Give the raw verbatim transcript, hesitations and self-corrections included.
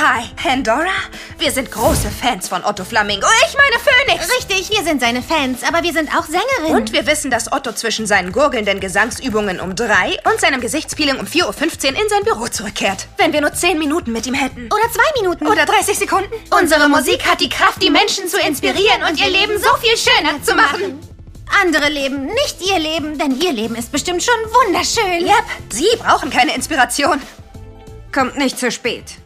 Hi, Pandora. Wir sind große Fans von Otto Flamingo. Ich meine Phoenix. Richtig, wir sind seine Fans, aber wir sind auch Sängerinnen. Und wir wissen, dass Otto zwischen seinen gurgelnden Gesangsübungen um drei und seinem Gesichtspeeling um vier Uhr fünfzehn in sein Büro zurückkehrt. Wenn wir nur zehn Minuten mit ihm hätten. Oder zwei Minuten. Oder dreißig Sekunden. Unsere Musik hat die Kraft, die Menschen zu inspirieren und ihr Leben so viel schöner zu machen. Andere leben, nicht ihr Leben, denn ihr Leben ist bestimmt schon wunderschön. Yep, Sie brauchen keine Inspiration. Kommt nicht zu spät.